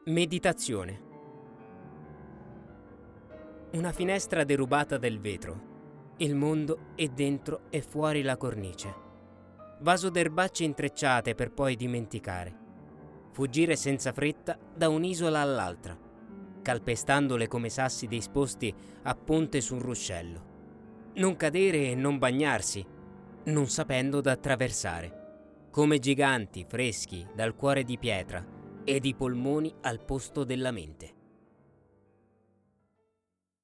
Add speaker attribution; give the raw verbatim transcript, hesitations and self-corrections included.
Speaker 1: Meditazione. Una finestra derubata del vetro. Il mondo è dentro e fuori la cornice. Vaso d'erbacce intrecciate per poi dimenticare. Fuggire senza fretta da un'isola all'altra, calpestandole come sassi disposti a ponte su un ruscello. Non cadere e non bagnarsi, non sapendo da attraversare. Come giganti freschi dal cuore di pietra ed i polmoni al posto della mente.